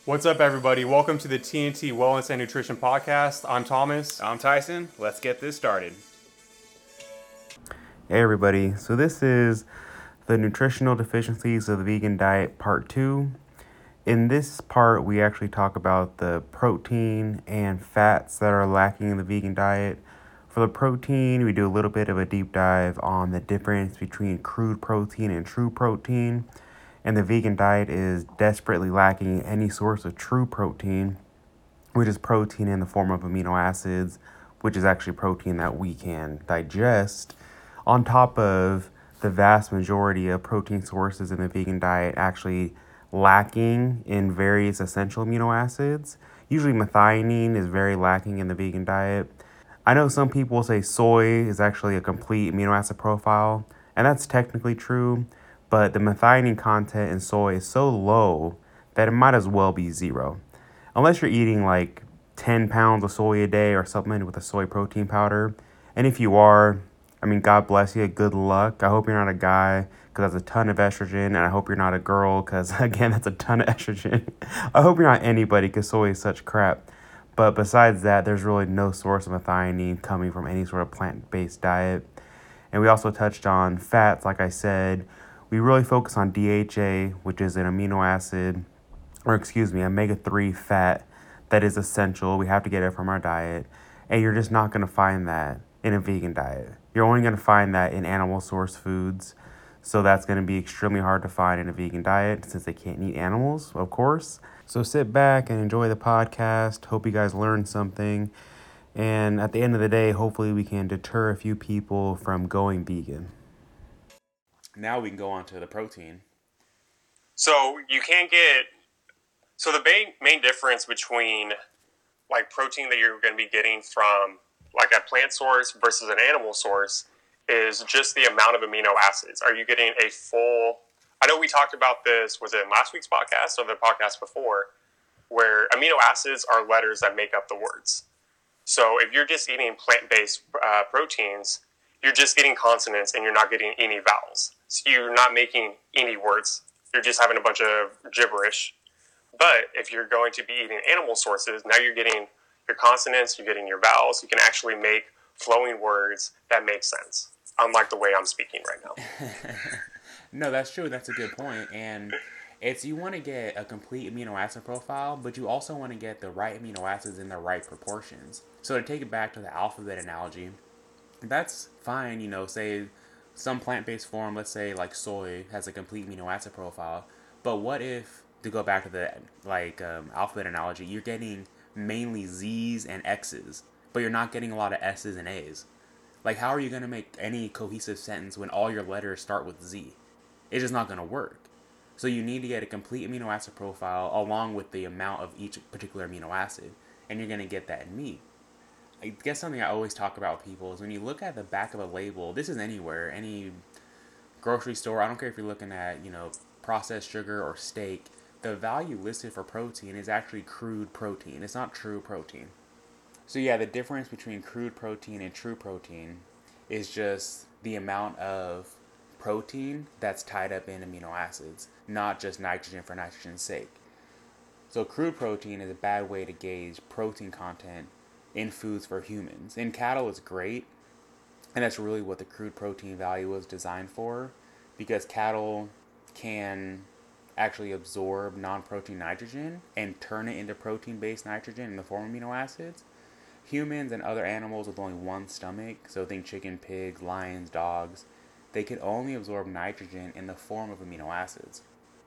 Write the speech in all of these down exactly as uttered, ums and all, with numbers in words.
What's up, everybody? Welcome to the T N T Wellness and Nutrition Podcast. I'm Thomas. I'm Tyson. Let's get this started. Hey everybody, so this is the nutritional deficiencies of the vegan diet part two. In this part, we actually talk about the protein and fats that are lacking in the vegan diet. For the protein, we do a little bit of a deep dive on the difference between crude protein and true protein. And the vegan diet is desperately lacking any source of true protein, which is protein in the form of amino acids, which is actually protein that we can digest, on top of the vast majority of protein sources in the vegan diet actually lacking in various essential amino acids. Usually methionine is very lacking in the vegan diet. I know some people say soy is actually a complete amino acid profile, and that's technically true, but the methionine content in soy is so low that it might as well be zero. Unless you're eating like ten pounds of soy a day or supplemented with a soy protein powder. And if you are, I mean, God bless you, good luck. I hope you're not a guy because that's a ton of estrogen, and I hope you're not a girl because, again, that's a ton of estrogen. I hope you're not anybody because soy is such crap. But besides that, there's really no source of methionine coming from any sort of plant-based diet. And we also touched on fats, like I said. We really focus on D H A, which is an amino acid, or excuse me, omega three fat that is essential. We have to get it from our diet. And you're just not going to find that in a vegan diet. You're only going to find that in animal source foods. So that's going to be extremely hard to find in a vegan diet since they can't eat animals, of course. So sit back and enjoy the podcast. Hope you guys learned something. And at the end of the day, hopefully we can deter a few people from going vegan. Now we can go on to the protein. So you can't get. So the main main difference between like protein that you're going to be getting from like a plant source versus an animal source is just the amount of amino acids. Are you getting a full? I know we talked about this, was it in last week's podcast or the podcast before, where amino acids are letters that make up the words. So if you're just eating plant-based uh, proteins, you're just getting consonants and you're not getting any vowels. So you're not making any words. You're just having a bunch of gibberish. But if you're going to be eating animal sources, now you're getting your consonants, you're getting your vowels. You can actually make flowing words that make sense, unlike the way I'm speaking right now. No, that's true. That's a good point. And it's you want to get a complete amino acid profile, but you also want to get the right amino acids in the right proportions. So to take it back to the alphabet analogy, that's fine, you know, say some plant-based form, let's say like soy, has a complete amino acid profile. But what if, to go back to the like um, alphabet analogy, you're getting mainly Z's and X's, but you're not getting a lot of S's and A's. Like, how are you going to make any cohesive sentence when all your letters start with Z? It's just not going to work. So you need to get a complete amino acid profile along with the amount of each particular amino acid, and you're going to get that in meat. I guess something I always talk about with people is when you look at the back of a label, this is anywhere, any grocery store, I don't care if you're looking at, you know, processed sugar or steak, the value listed for protein is actually crude protein. It's not true protein. So yeah, the difference between crude protein and true protein is just the amount of protein that's tied up in amino acids, not just nitrogen for nitrogen's sake. So crude protein is a bad way to gauge protein content in foods for humans. In cattle, it's great, and that's really what the crude protein value was designed for, because cattle can actually absorb non-protein nitrogen and turn it into protein-based nitrogen in the form of amino acids. Humans and other animals with only one stomach, so think chicken, pigs, lions, dogs, they can only absorb nitrogen in the form of amino acids.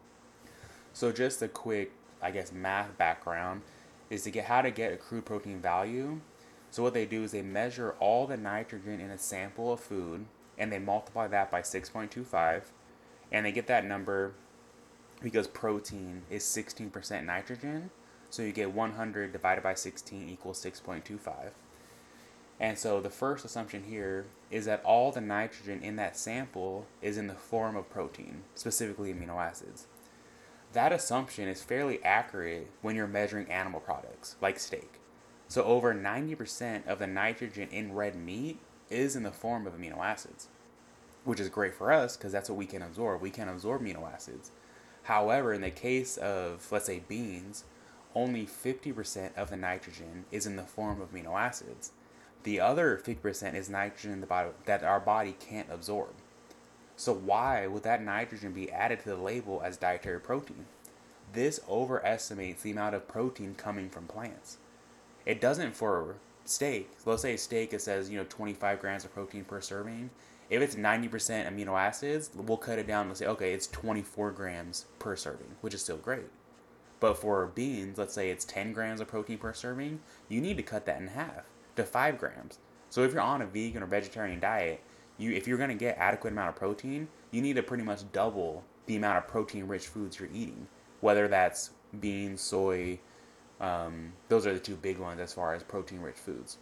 So just a quick, I guess, math background is to get how to get a crude protein value. So what they do is they measure all the nitrogen in a sample of food and they multiply that by six point two five, and they get that number because protein is sixteen percent nitrogen. So you get one hundred divided by sixteen equals six point two five. And so the first assumption here is that all the nitrogen in that sample is in the form of protein, specifically amino acids. That assumption is fairly accurate when you're measuring animal products, like steak. So over ninety percent of the nitrogen in red meat is in the form of amino acids, which is great for us because that's what we can absorb. We can absorb amino acids. However, in the case of, let's say, beans, only fifty percent of the nitrogen is in the form of amino acids. The other fifty percent is nitrogen that our body can't absorb. So why would that nitrogen be added to the label as dietary protein? This overestimates the amount of protein coming from plants. It doesn't for steak. Let's say steak, it says, you know, twenty-five grams of protein per serving. If it's ninety percent amino acids, we'll cut it down and say, okay, it's twenty-four grams per serving, which is still great. But for beans, let's say it's ten grams of protein per serving, you need to cut that in half to five grams. So if you're on a vegan or vegetarian diet, you if you're going to get adequate amount of protein, you need to pretty much double the amount of protein-rich foods you're eating, whether that's beans, soy. Um, those are the two big ones as far as protein-rich foods.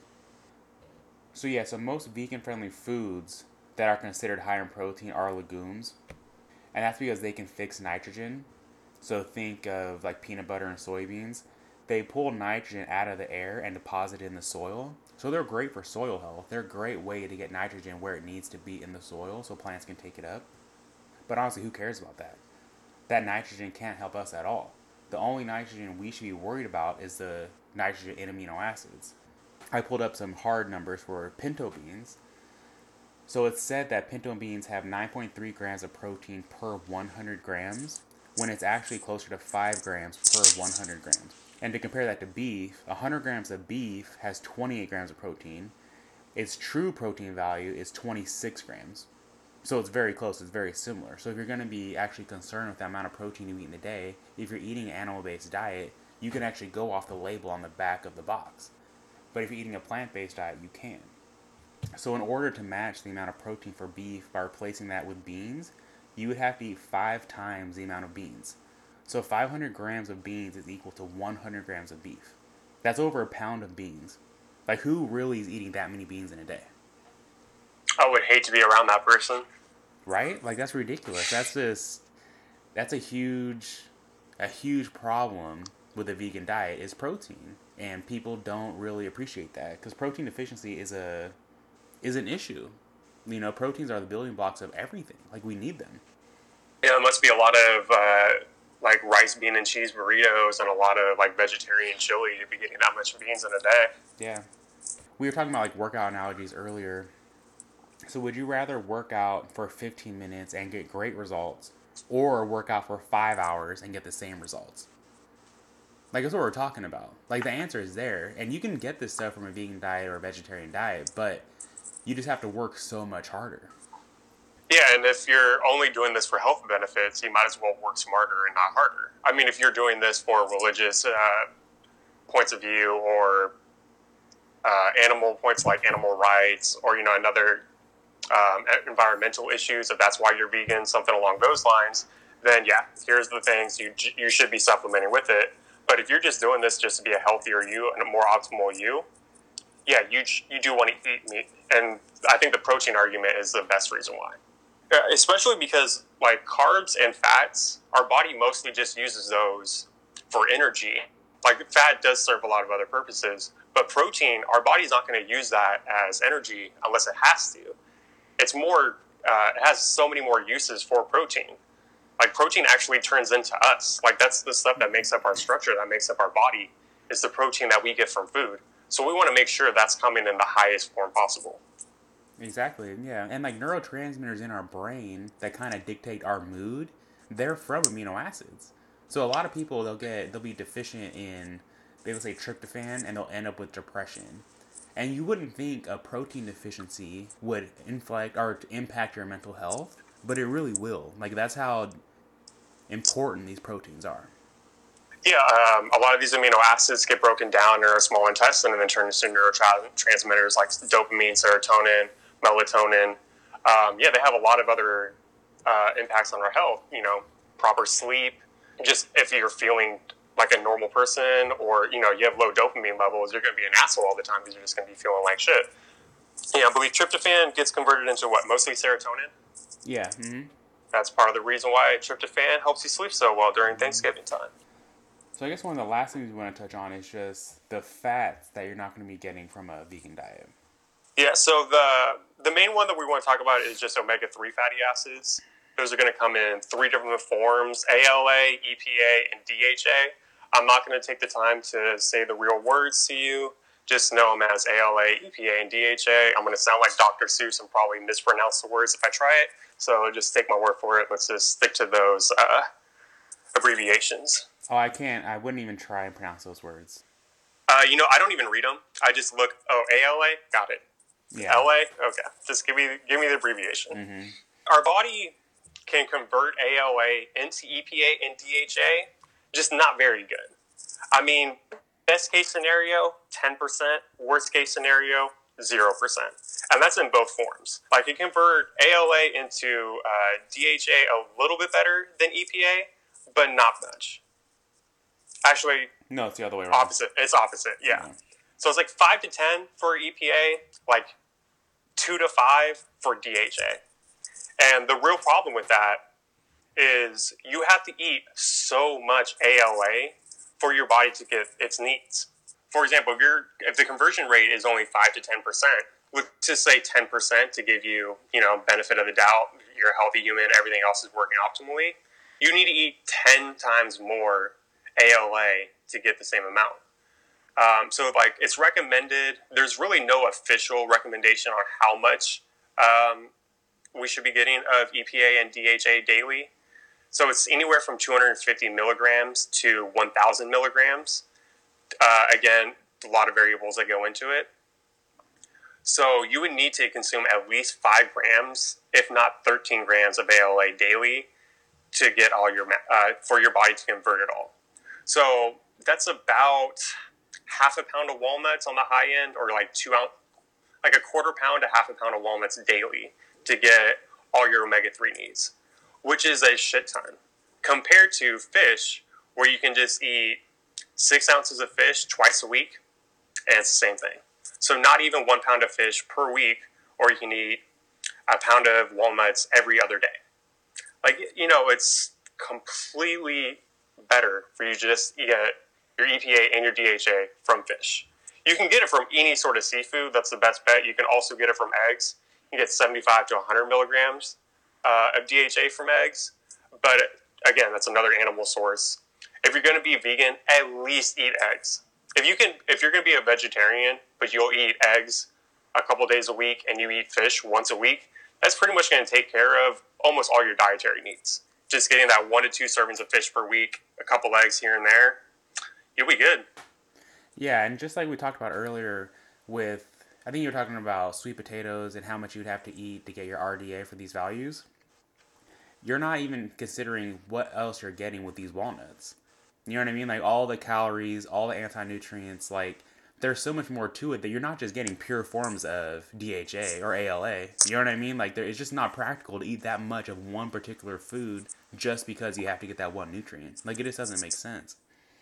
So yeah, so most vegan-friendly foods that are considered high in protein are legumes, and that's because they can fix nitrogen. So think of like peanut butter and soybeans. They pull nitrogen out of the air and deposit it in the soil. So they're great for soil health. They're a great way to get nitrogen where it needs to be in the soil so plants can take it up. But honestly, who cares about that? That nitrogen can't help us at all. The only nitrogen we should be worried about is the nitrogen in amino acids. I pulled up some hard numbers for pinto beans. So it's said that pinto beans have nine point three grams of protein per one hundred grams, when it's actually closer to five grams per one hundred grams. And to compare that to beef, one hundred grams of beef has twenty-eight grams of protein. Its true protein value is twenty-six grams. So it's very close, it's very similar. So if you're going to be actually concerned with the amount of protein you eat in a day, if you're eating an animal-based diet, you can actually go off the label on the back of the box. But if you're eating a plant-based diet, you can't. So in order to match the amount of protein for beef by replacing that with beans, you would have to eat five times the amount of beans. So five hundred grams of beans is equal to one hundred grams of beef. That's over a pound of beans. Like, who really is eating that many beans in a day? I would hate to be around that person. Right? Like, that's ridiculous. That's just, that's a huge, a huge problem with a vegan diet is protein. And people don't really appreciate that because protein deficiency is a, is an issue. You know, proteins are the building blocks of everything. Like, we need them. Yeah, there must be a lot of, uh, like, rice, bean, and cheese burritos and a lot of, like, vegetarian chili to be getting that much beans in a day. Yeah. We were talking about, like, workout analogies earlier. So would you rather work out for fifteen minutes and get great results, or work out for five hours and get the same results? Like, that's what we're talking about. Like, the answer is there. And you can get this stuff from a vegan diet or a vegetarian diet, but you just have to work so much harder. Yeah, and if you're only doing this for health benefits, you might as well work smarter and not harder. I mean, if you're doing this for religious uh, points of view or uh, animal points like animal rights or, you know, another um, environmental issues, if that's why you're vegan, something along those lines, then yeah, here's the things you you should be supplementing with it. But if you're just doing this just to be a healthier you and a more optimal you, yeah, you you do want to eat meat. And I think the protein argument is the best reason why. Yeah, especially because, like, carbs and fats, our body mostly just uses those for energy. Like, fat does serve a lot of other purposes, but protein, our body's not going to use that as energy unless it has to. It's more, uh, it has so many more uses for protein. Like, protein actually turns into us. Like, that's the stuff that makes up our structure, that makes up our body, is the protein that we get from food. So we want to make sure that's coming in the highest form possible. Exactly, yeah. And, like, neurotransmitters in our brain that kind of dictate our mood, they're from amino acids. So a lot of people, they'll get, they'll be deficient in, they'll say tryptophan, and they'll end up with depression. And you wouldn't think a protein deficiency would inflict or impact your mental health, but it really will. Like, that's how important these proteins are. Yeah, um, a lot of these amino acids get broken down in our small intestine and then turn into neurotransmitters like dopamine, serotonin, melatonin. Um, yeah, they have a lot of other uh, impacts on our health. You know, proper sleep. Just if you're feeling like a normal person, or, you know, you have low dopamine levels, you're going to be an asshole all the time because you're just going to be feeling like shit. Yeah, I believe tryptophan gets converted into what? Mostly serotonin? Yeah. Mm-hmm. That's part of the reason why tryptophan helps you sleep so well during Thanksgiving time. So I guess one of the last things we want to touch on is just the fats that you're not going to be getting from a vegan diet. Yeah, so the the main one that we want to talk about is just omega three fatty acids. Those are going to come in three different forms: A L A, E P A, and D H A. I'm not going to take the time to say the real words to you. Just know them as A L A, E P A, and D H A. I'm going to sound like Doctor Seuss and probably mispronounce the words if I try it. So just take my word for it. Let's just stick to those uh, abbreviations. Oh, I can't. I wouldn't even try and pronounce those words. Uh, you know, I don't even read them. I just look, oh, A L A? Got it. Yeah. L A? Okay. Just give me give me the abbreviation. Mm-hmm. Our body can convert A L A into E P A and D H A, just not very good. I mean, best case scenario, ten percent. Worst case scenario, zero percent. And that's in both forms. Like, you convert A L A into uh, D H A a little bit better than E P A, but not much. Actually, no, it's the other way around. Opposite. It's opposite, yeah. yeah. So it's like five to ten for E P A, like two to five for D H A. And the real problem with that is you have to eat so much A L A for your body to get its needs. For example, if, you're, if the conversion rate is only five to ten percent, let's just say ten percent to give you, you know, benefit of the doubt, you're a healthy human, everything else is working optimally, you need to eat ten times more A L A to get the same amount. Um, so, like, it's recommended, there's really no official recommendation on how much um, we should be getting of E P A and D H A daily. So it's anywhere from two hundred fifty milligrams to one thousand milligrams. Uh, again, a lot of variables that go into it. So you would need to consume at least five grams, if not thirteen grams of A L A daily to get all your, uh, for your body to convert it all. So that's about half a pound of walnuts on the high end, or like two ounce, like a quarter pound to half a pound of walnuts daily to get all your omega three needs, which is a shit ton compared to fish, where you can just eat six ounces of fish twice a week, and it's the same thing. So not even one pound of fish per week, or you can eat a pound of walnuts every other day. Like, you know, it's completely better for you to just get your E P A and your D H A from fish. You can get it from any sort of seafood. That's the best bet. You can also get it from eggs. You can get seventy-five to one hundred milligrams uh, of D H A from eggs. But again, that's another animal source. If you're going to be vegan, at least eat eggs. If you can, if you're going to be a vegetarian, but you'll eat eggs a couple days a week and you eat fish once a week, that's pretty much going to take care of almost all your dietary needs. Just getting that one to two servings of fish per week, a couple eggs here and there, you'll be good. Yeah, and just like we talked about earlier with, I think you were talking about sweet potatoes and how much you'd have to eat to get your R D A for these values. You're not even considering what else you're getting with these walnuts. You know what I mean? Like, all the calories, all the anti-nutrients, like, there's so much more to it that you're not just getting pure forms of D H A or A L A. You know what I mean? Like, there, it's just not practical to eat that much of one particular food just because you have to get that one nutrient. Like, it just doesn't make sense.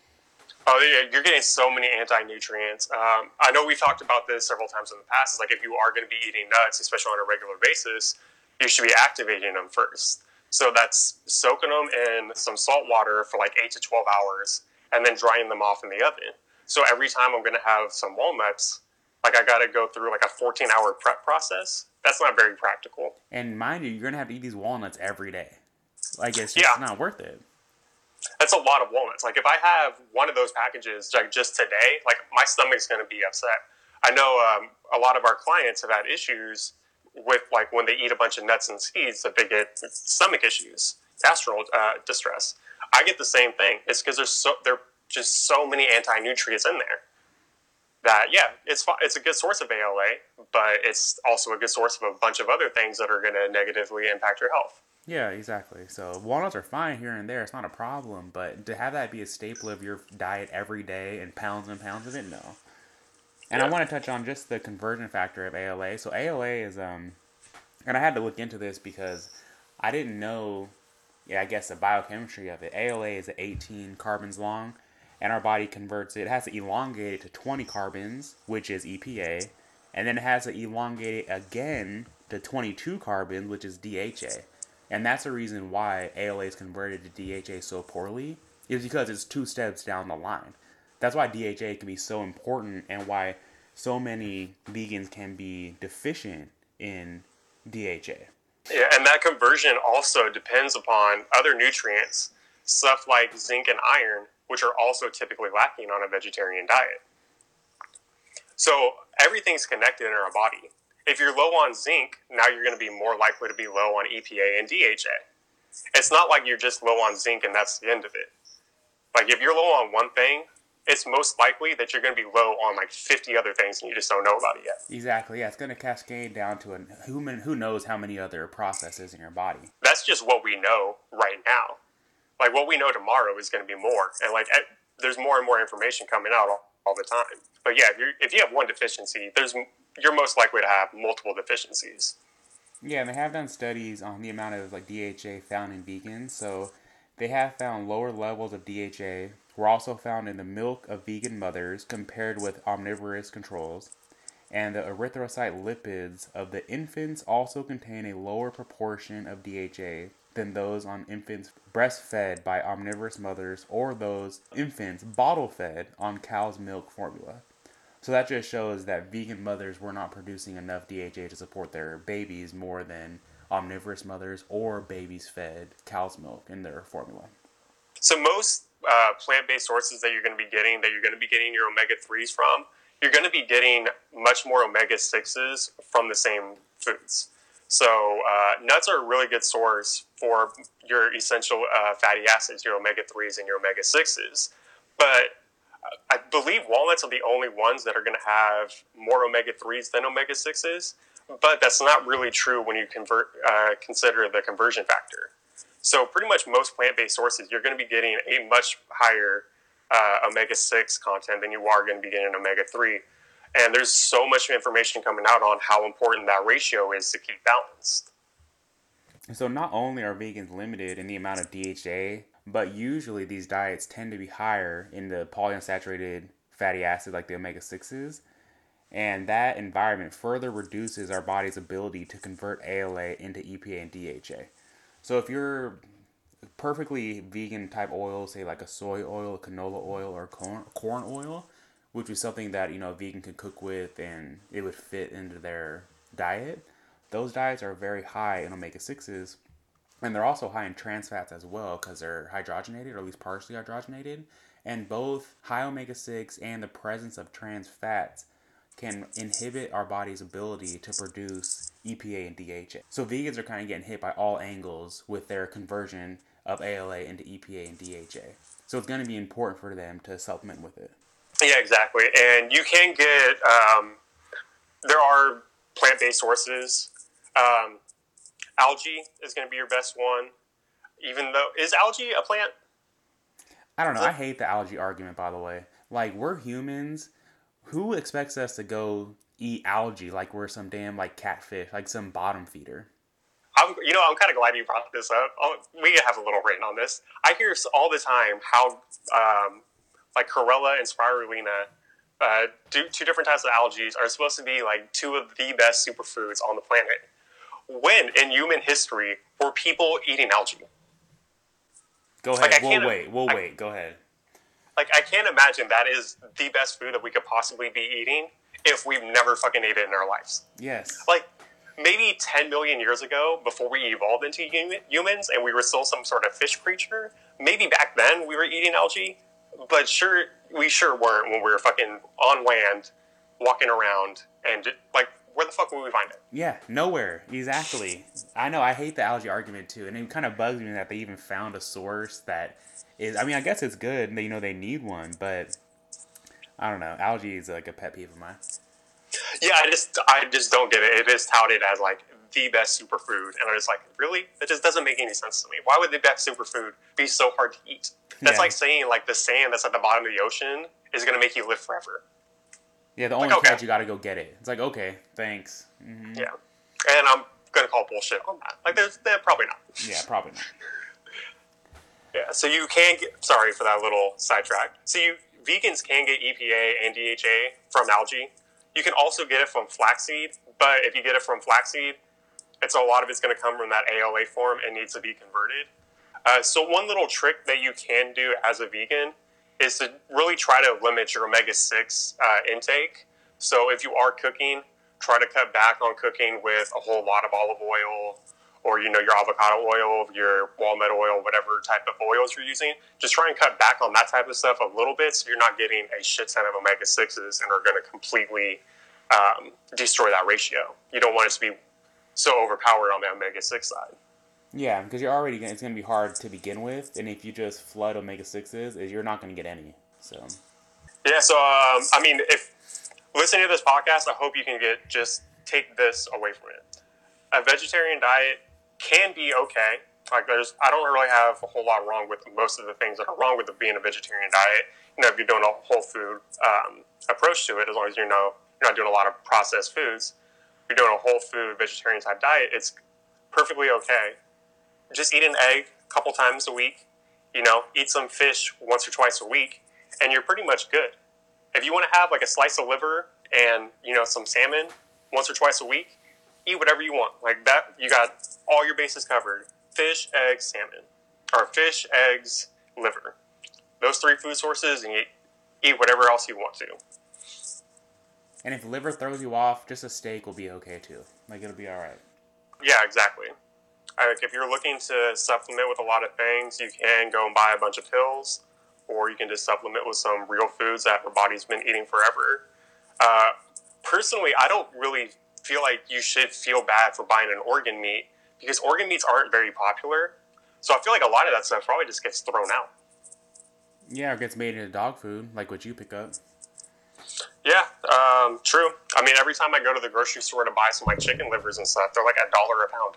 Oh, yeah, you're getting so many anti-nutrients. Um, I know we've talked about this several times in the past. It's like, if you are going to be eating nuts, especially on a regular basis, you should be activating them first. So that's soaking them in some salt water for like eight to twelve hours and then drying them off in the oven. So every time I'm going to have some walnuts, like, I got to go through like a fourteen hour prep process. That's not very practical. And mind you, you're going to have to eat these walnuts every day. Like, it's just yeah. not worth it. That's a lot of walnuts. Like, if I have one of those packages like just today, like, my stomach's going to be upset. I know um, a lot of our clients have had issues with, like, when they eat a bunch of nuts and seeds, that they get stomach issues, gastrointestinal uh, distress. I get the same thing. It's because there's so there are just so many anti-nutrients in there that, yeah, it's it's a good source of A L A, but it's also a good source of a bunch of other things that are going to negatively impact your health. Yeah, exactly. So walnuts are fine here and there. It's not a problem. But to have that be a staple of your diet every day and pounds and pounds of it, no. And yeah. I want to touch on just the conversion factor of A L A. So A L A is, um, and I had to look into this because I didn't know, yeah, I guess the biochemistry of it. A L A is eighteen carbons long, and our body converts it. It has to elongate it to twenty carbons, which is E P A, and then it has to elongate it again to twenty-two carbons, which is D H A. And that's the reason why A L A is converted to D H A so poorly, is because it's two steps down the line. That's why D H A can be so important and why so many vegans can be deficient in D H A. Yeah, and that conversion also depends upon other nutrients. stuff like zinc and iron, which are also typically lacking on a vegetarian diet. So everything's connected in our body. If you're low on zinc, now you're going to be more likely to be low on E P A and D H A. It's not like you're just low on zinc and that's the end of it. Like if you're low on one thing, it's most likely that you're going to be low on like fifty other things and you just don't know about it yet. Exactly, yeah. It's going to cascade down to a human, who knows how many other processes in your body. That's just what we know right now. Like what we know tomorrow is going to be more. And like there's more and more information coming out all, all the time. But yeah, if, you're, if you have one deficiency, there's you're most likely to have multiple deficiencies. Yeah, and they have done studies on the amount of like D H A found in vegans. So they have found lower levels of D H A were also found in the milk of vegan mothers compared with omnivorous controls. And the erythrocyte lipids of the infants also contain a lower proportion of D H A than those on infants breastfed by omnivorous mothers or those infants bottle-fed on cow's milk formula. So that just shows that vegan mothers were not producing enough D H A to support their babies more than omnivorous mothers or babies fed cow's milk in their formula. So most uh, plant-based sources that you're going to be getting, that you're going to be getting your omega threes from, you're going to be getting much more omega sixes from the same foods. So uh, nuts are a really good source for your essential uh, fatty acids, your omega threes and your omega sixes. But I believe walnuts are the only ones that are going to have more omega threes than omega sixes, but that's not really true when you convert uh, consider the conversion factor. So pretty much most plant-based sources, you're going to be getting a much higher uh, omega six content than you are going to be getting omega three. And there's so much information coming out on how important that ratio is to keep balanced. So not only are vegans limited in the amount of D H A, but usually these diets tend to be higher in the polyunsaturated fatty acids like the omega sixes. And that environment further reduces our body's ability to convert A L A into E P A and D H A. So if you're perfectly vegan type oil, say like a soy oil, a canola oil, or corn, corn oil, which is something that, you know, a vegan can cook with and it would fit into their diet, those diets are very high in omega sixes. And they're also high in trans fats as well because they're hydrogenated, or at least partially hydrogenated. And both high omega six and the presence of trans fats can inhibit our body's ability to produce E P A and D H A. So vegans are kind of getting hit by all angles with their conversion of A L A into E P A and D H A. So it's going to be important for them to supplement with it. Yeah, exactly. And you can get, um, there are plant-based sources. Um, algae is going to be your best one. Even though, is algae a plant? I don't know. I hate the algae argument, by the way. Like, we're humans. Who expects us to go eat algae like we're some damn, like, catfish, like some bottom feeder? I'm, you know, I'm kind of glad you brought this up. I'll, we have a little rant on this. I hear all the time how, um, like, chlorella and spirulina, uh, two, two different types of algae, are supposed to be, like, two of the best superfoods on the planet. When, in human history, were people eating algae? Go ahead. Like, we'll wait. We'll I, wait. Go ahead. Like, I can't imagine that is the best food that we could possibly be eating if we've never fucking ate it in our lives. Yes. Like, maybe ten million years ago, before we evolved into humans and we were still some sort of fish creature, maybe back then we were eating algae, but sure, we sure weren't when we were fucking on land, walking around, and, like, where the fuck would we find it? Yeah, nowhere. Exactly. I know, I hate the algae argument too, and it kind of bugs me that they even found a source that is, I mean, I guess it's good, and they, you know, they need one, but I don't know, algae is like a pet peeve of mine. Yeah, I just, I just don't get it. It is touted as, like, the best superfood, and I was like, really? That just doesn't make any sense to me. Why would the best superfood be so hard to eat? That's yeah. like saying, like, the sand that's at the bottom of the ocean is going to make you live forever. Yeah, the only like, okay. catch, you got to go get it. It's like, okay, thanks. Mm-hmm. Yeah, and I'm going to call bullshit on that. Like, there's, they're probably not. Yeah, probably not. Yeah, so you can get, sorry for that little sidetrack. So you, vegans can get E P A and D H A from algae. You can also get it from flaxseed, but if you get it from flaxseed, it's a lot of it's going to come from that A L A form and needs to be converted. Uh, so one little trick that you can do as a vegan is to really try to limit your omega six uh, intake. So if you are cooking, try to cut back on cooking with a whole lot of olive oil or, you know, your avocado oil, your walnut oil, whatever type of oils you're using. Just try and cut back on that type of stuff a little bit so you're not getting a shit ton of omega sixes and are going to completely um, destroy that ratio. You don't want it to be so overpowered on the omega six side. Yeah, because you're already gonna, it's going to be hard to begin with, and if you just flood omega sixes, is you're not going to get any. So yeah, so um, I mean, if listening to this podcast, I hope you can get just take this away from it. A vegetarian diet can be okay. Like there's, I don't really have a whole lot wrong with most of the things that are wrong with being a vegetarian diet. You know, if you're doing a whole food um, approach to it, as long as you know you're not doing a lot of processed foods, if you're doing a whole food vegetarian type diet, it's perfectly okay. Just eat an egg a couple times a week. You know, eat some fish once or twice a week, and you're pretty much good. If you want to have like a slice of liver and, you know, some salmon once or twice a week, eat whatever you want. Like that, you got all your bases covered. Fish, eggs, salmon. Or fish, eggs, liver. Those three food sources, and you eat whatever else you want to. And if liver throws you off, just a steak will be okay too. Like, it'll be alright. Yeah, exactly. Like if you're looking to supplement with a lot of things, you can go and buy a bunch of pills, or you can just supplement with some real foods that your body's been eating forever. Uh, personally, I don't really feel like you should feel bad for buying an organ meat because organ meats aren't very popular. So I feel like a lot of that stuff probably just gets thrown out. Yeah, or gets made into dog food, like what you pick up. Yeah, um, true. I mean, every time I go to the grocery store to buy some like chicken livers and stuff, they're like a dollar a pound.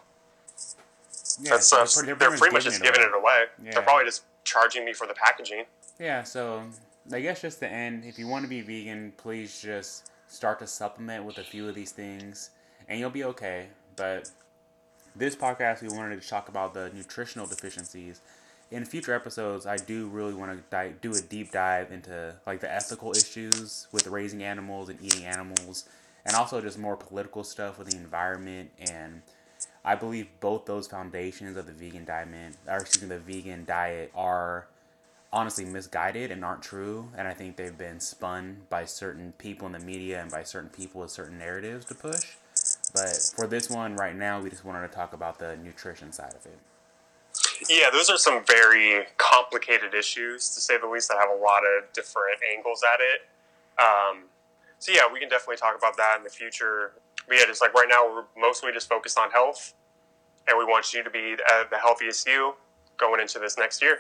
Yeah, That's, so uh, they're, they're, pretty, pretty much just giving it away. Yeah. They're probably just charging me for the packaging. Yeah, so I guess just to end, if you want to be vegan, please just start to supplement with a few of these things, and you'll be okay. But this podcast, we wanted to talk about the nutritional deficiencies. In future episodes, I do really want to di- do a deep dive into like the ethical issues with raising animals and eating animals, and also just more political stuff with the environment. And I believe both those foundations of the vegan diet, or excuse me, the vegan diet, are honestly misguided and aren't true. And I think they've been spun by certain people in the media and by certain people with certain narratives to push. But for this one right now, we just wanted to talk about the nutrition side of it. Yeah, those are some very complicated issues, to say the least, that have a lot of different angles at it. Um, so yeah, we can definitely talk about that in the future. But yeah, just like right now, we're mostly just focused on health, and we want you to be uh, the healthiest you going into this next year.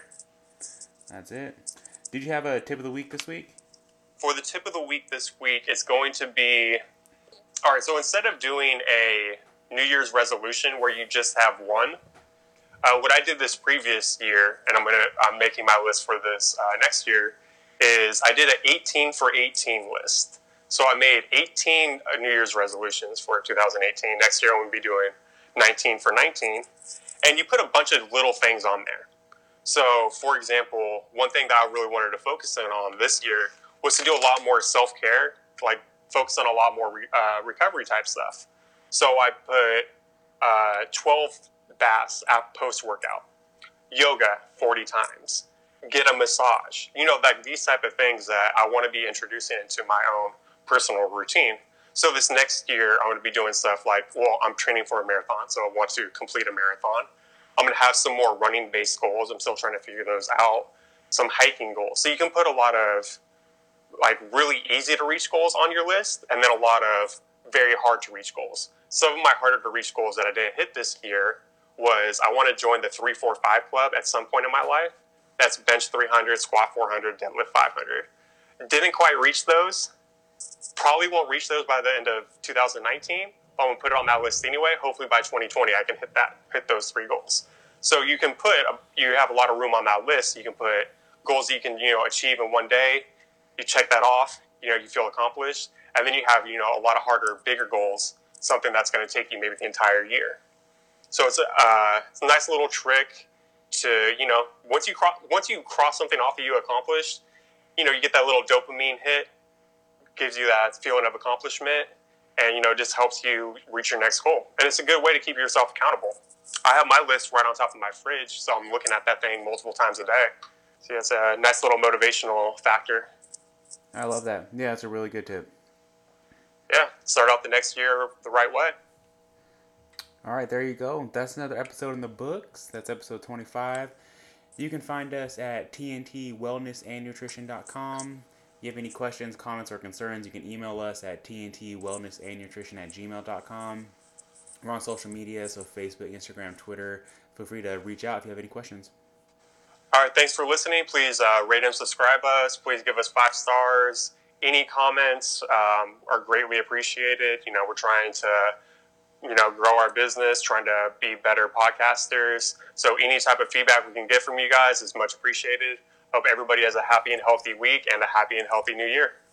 That's it. Did you have a tip of the week this week? For the tip of the week this week, it's going to be... All right, so instead of doing a New Year's resolution where you just have one, uh, what I did this previous year, and I'm gonna I'm making my list for this uh, next year, is I did an eighteen for eighteen list. So I made eighteen New Year's resolutions for two thousand eighteen. Next year I'm going to be doing nineteen for nineteen. And you put a bunch of little things on there. So, for example, one thing that I really wanted to focus in on this year was to do a lot more self-care, like focus on a lot more re- uh, recovery type stuff. So I put uh, twelve baths at post-workout, yoga forty times, get a massage. You know, like these type of things that I want to be introducing into my own personal routine. So this next year, I'm going to be doing stuff like, well, I'm training for a marathon, so I want to complete a marathon. I'm going to have some more running-based goals. I'm still trying to figure those out. Some hiking goals. So you can put a lot of like really easy to reach goals on your list, and then a lot of very hard to reach goals. Some of my harder to reach goals that I didn't hit this year was I want to join the three four five club at some point in my life. That's bench three hundred, squat four hundred, deadlift five hundred. Didn't quite reach those. Probably won't reach those by the end of two thousand nineteen. I'm gonna put it on that list anyway. Hopefully by twenty twenty I can hit that, hit those three goals. So you can put, a, you have a lot of room on that list. You can put goals that you can, you know, achieve in one day. You check that off. You know, you feel accomplished, and then you have, you know, a lot of harder, bigger goals. Something that's going to take you maybe the entire year. So it's a, uh, it's a nice little trick to, you know, once you cross, once you cross something off that you accomplished, you know, you get that little dopamine hit, gives you that feeling of accomplishment, and, you know, just helps you reach your next goal. And it's a good way to keep yourself accountable. I have my list right on top of my fridge, so I'm looking at that thing multiple times a day. So yeah, it's a nice little motivational factor. I love that. Yeah, it's a really good tip. Yeah, start out the next year the right way. All right, there you go. That's another episode in the books. That's episode twenty-five. You can find us at T N T wellness and nutrition dot com. If you have any questions, comments, or concerns, you can email us at T N T wellness and nutrition at gmail dot com. We're on social media, so Facebook, Instagram, Twitter. Feel free to reach out if you have any questions. All right, thanks for listening. Please uh, rate and subscribe us. Please give us five stars. Any comments um, are greatly appreciated. You know, we're trying to, you know, grow our business, trying to be better podcasters. So any type of feedback we can get from you guys is much appreciated. Hope everybody has a happy and healthy week and a happy and healthy new year.